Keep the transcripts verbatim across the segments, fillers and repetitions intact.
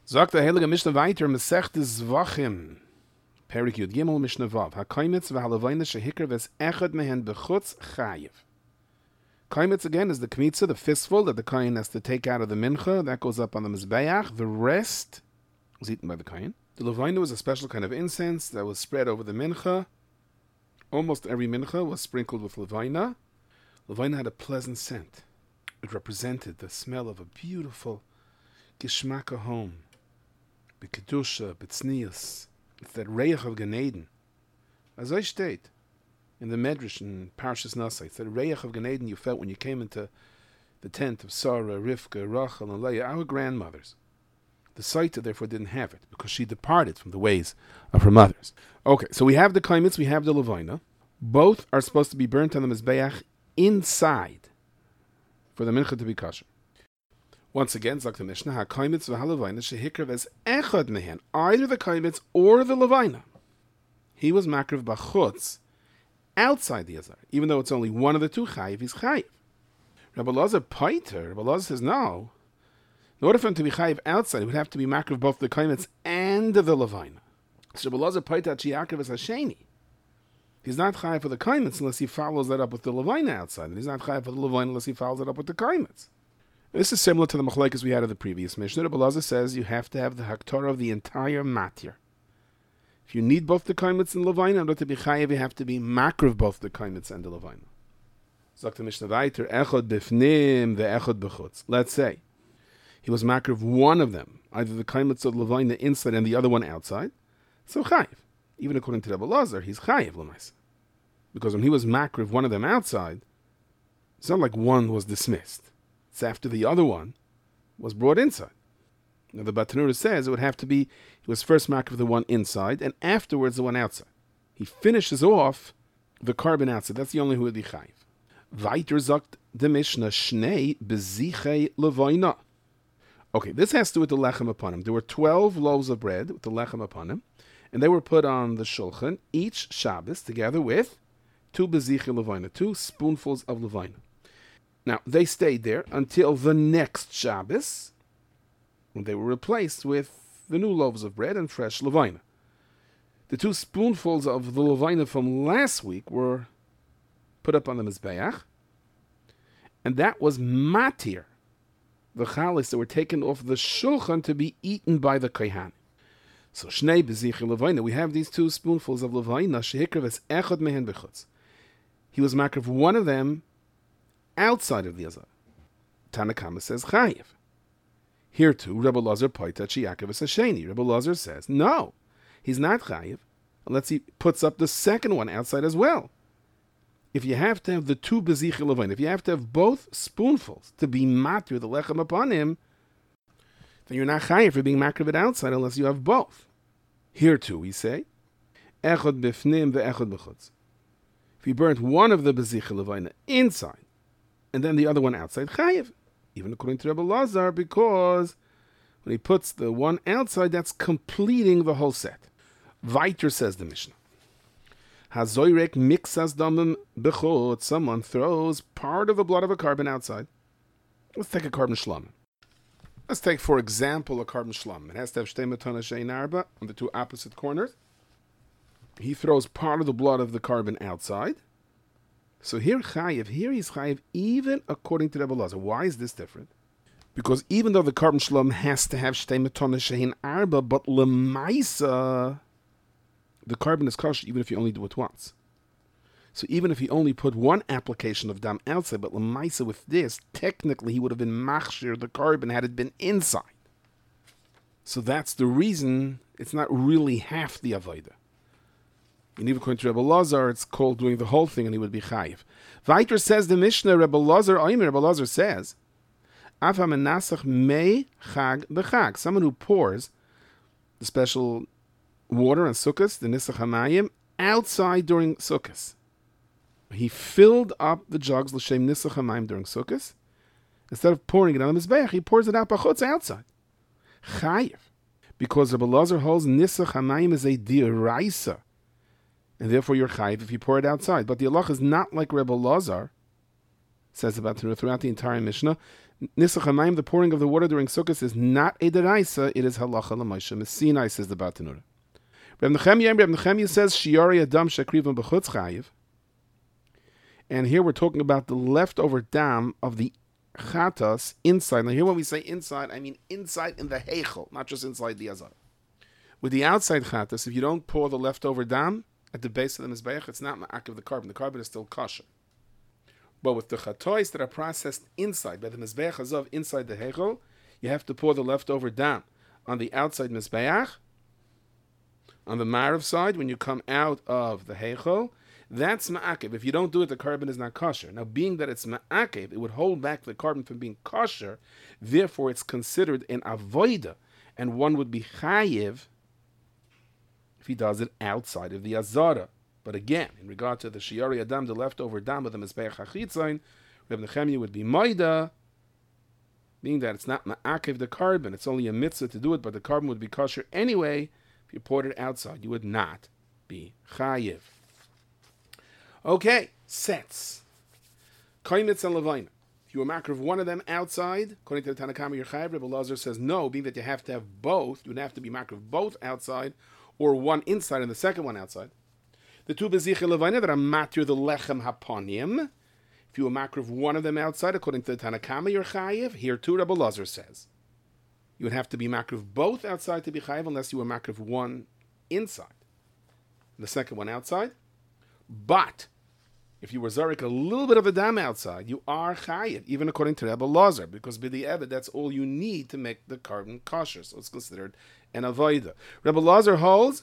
Sagt der Heilige Mishnah weiter, Masechta Zvachim, Perik Yud Gimel Mishnah Vav, HaKaimitz v'halavayna shehikr ves echad mehen bechutz chayiv. Kaimitz again is the kmitza, the fistful that the kohen has to take out of the mincha, that goes up on the mizbeach. The rest was eaten by the kohen. The levayna was a special kind of incense that was spread over the mincha. Almost every mincha was sprinkled with levayna. Levayna had a pleasant scent. It represented the smell of a beautiful gishmaka home. B'kedusha, b'tznius. It's that reich of Gan Eden. As I state in the Medrash in Parshas Nasa, it's that reich of Gan Eden you felt when you came into the tent of Sarah, Rivka, Rachel, and Leah, our grandmothers. The Saita therefore didn't have it because she departed from the ways of her mothers. Okay, so we have the kaimitz, we have the levayna. Both are supposed to be burnt on the mizbeach inside for the mincha to be kosher. Once again, Zak the Mishnah, ha-kaimitz v'ha-levayna shehikrev as echad mehen, either the kaimitz or the levayna. He was makriv b'chutz, outside the azar. Even though it's only one of the two chayiv, he's chayiv. Rabbi Elazar paiter, Rabbi Elazar says no. In order for him to be chayiv outside, he would have to be makriv both the kaimitz and the levayna. So Rabbi Elazar paiter chiyakiv as hasheni. He's not chayiv for the kaimitz unless he follows that up with the levayna outside, and he's not chayiv for the levayna unless he follows it up with the kaimitz. This is similar to the machlokes we had in the previous Mishnah. Rabbi Elazar says you have to have the haktorah of the entire matir. If you need both the kaimitz and levayna, in order to be chayiv, you have to be makriv both the kaimitz and the levayna. Sagt the Mishnah weiter, echod bifnim ve'echod b'chutz. Let's say he was makriv one of them, either the kaimitz or the levayna inside and the other one outside. So chayiv. Even according to Rabbi Elazar, he's chayiv l'maisa. Because when he was makriv one of them outside, it's not like one was dismissed. It's after the other one was brought inside. Now the Batanura says it would have to be, he was first makriv the one inside, and afterwards the one outside. He finishes off the carbon outside. That's the only who would be chayiv. Weiter sagt the Mishnah, Shnei bezichei levayna. Okay, this has to do with the lechem upon him. There were twelve loaves of bread with the lechem upon him, and they were put on the shulchan each Shabbos together with two bezichei levayna, two spoonfuls of levayna. Now, they stayed there until the next Shabbos, when they were replaced with the new loaves of bread and fresh levayna. The two spoonfuls of the levayna from last week were put up on the mizbeach, and that was matir, the chalis that were taken off the shulchan to be eaten by the kohen. So shnei bezichei levayna, we have these two spoonfuls of levayna, shehikrev es echad mehen b'chutz. He was makriv one of them outside of the azar. Tanakama says chayiv. Here too, Rabbi Elazar paita chiyakiv es hasheni. Rabbi Elazar says no, he's not chayiv unless he puts up the second one outside as well. If you have to have the two bezichei levayna, if you have to have both spoonfuls to be matir the lechem upon him, then you're not chayiv for being makriv it outside unless you have both. Here too, we say echad bifnim ve'echad b'chutz. If you burnt one of the bezichei levayna inside and then the other one outside, chayiv, even according to Rabbi Elazar, because when he puts the one outside, that's completing the whole set. Weiter says the Mishnah, Hazoyrek mixas damim bechut. Someone throws part of the blood of a carbon outside. Let's take a carbon shlam. Let's take, for example, a carbon shlam. It has to have shtei matana shein arba on the two opposite corners. He throws part of the blood of the carbon outside. So here chayiv, here he's chayiv even according to Rabbi Elazar. Why is this different? Because even though the carbon shlam has to have shtei matana shein arba, but lemaisa, the carbon is kosher even if you only do it once. So even if he only put one application of dam outside, but lemaisa with this, technically he would have been machshir the carbon had it been inside. So that's the reason it's not really half the avodah. And even according to Rabbi Elazar, it's called doing the whole thing, and he would be chayiv. Weiter says the Mishnah, Rabbi Elazar, Omer, Rabbi Elazar says, Afa menasach mei chag b'chag. Someone who pours the special water on Sukkos, the nisach hamayim, outside during Sukkos. He filled up the jugs l'shem nisach hamayim during Sukkos. Instead of pouring it on the mizbeach, he pours it out b'chutz outside. Chayiv, because Rabbi Elazar holds nisach hamayim is a diraisa. And therefore you're chayiv if you pour it outside. But the halach is not like Rebbe Elazar says about throughout the entire Mishnah. Nisach hamayim, the pouring of the water during Sukkot, is not a deraisa, it is halacha l'Moshe Messinai, says the Batanura. Reb Nechemia, Reb Nechemia says, Shiori Adam Shekrivam B'chutz Chayiv. And here we're talking about the leftover dam of the chatas inside. Now here when we say inside, I mean inside in the heichel, not just inside the azar. With the outside chatas, if you don't pour the leftover dam at the base of the mizbeach, it's not ma'akiv the carbon. The carbon is still kosher. But with the chatois that are processed inside, by the mizbeach azov inside the heichel, you have to pour the leftover dam on the outside mizbeach. On the marav side, when you come out of the heichel, that's ma'akev. If you don't do it, the carbon is not kosher. Now, being that it's ma'akev, it would hold back the carbon from being kosher. Therefore, it's considered an avoida, and one would be chayiv if he does it outside of the azara. But again, in regard to the shiari adam, the leftover dam of the mizbeach hachitzain, Reb Nechemia would be maida, being that it's not ma'akev the carbon, it's only a mitzvah to do it, but the carbon would be kosher anyway. If you poured it outside, you would not be chayiv. Okay, sets. Kaimitz and Levina. If you were makar of one of them outside, according to the Tanakama, you're chayiv. Rebbe Lazar says no, being that you have to have both. You would have to be makar of both outside, or one inside and the second one outside. The two bezicha Levina that are matir the lechem haponim. If you were makar of one of them outside, according to the Tanakama, you're chayiv. Here too, Rebbe Lazar says you would have to be makar of both outside to be chayiv, unless you were makar of one inside, and the second one outside. But if you were zarik a little bit of a dam outside, you are chayiv, even according to Rebbe Lazar, because b'di eved, that's all you need to make the carbon kosher. So it's considered an avoida. Rebbe Lazar holds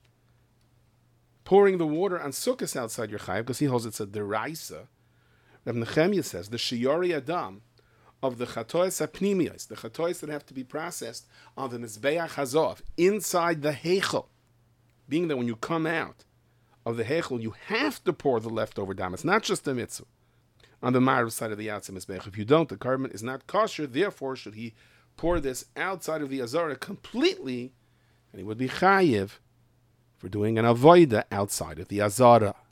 pouring the water on sukkahs outside your chayiv, because he holds it's a deraisa. Rebbe Nechemia says the shiori adam of the chatois apnimiyos, the chatois that have to be processed on the mizbeach hazov inside the heichel, being that when you come out of the heichel, you have to pour the leftover dam. It's not just a mitzvah on the marav side of the outside mizbeach. If you don't, the carbon is not kosher. Therefore, should he pour this outside of the azara completely, and he would be chayiv for doing an avoida outside of the azara.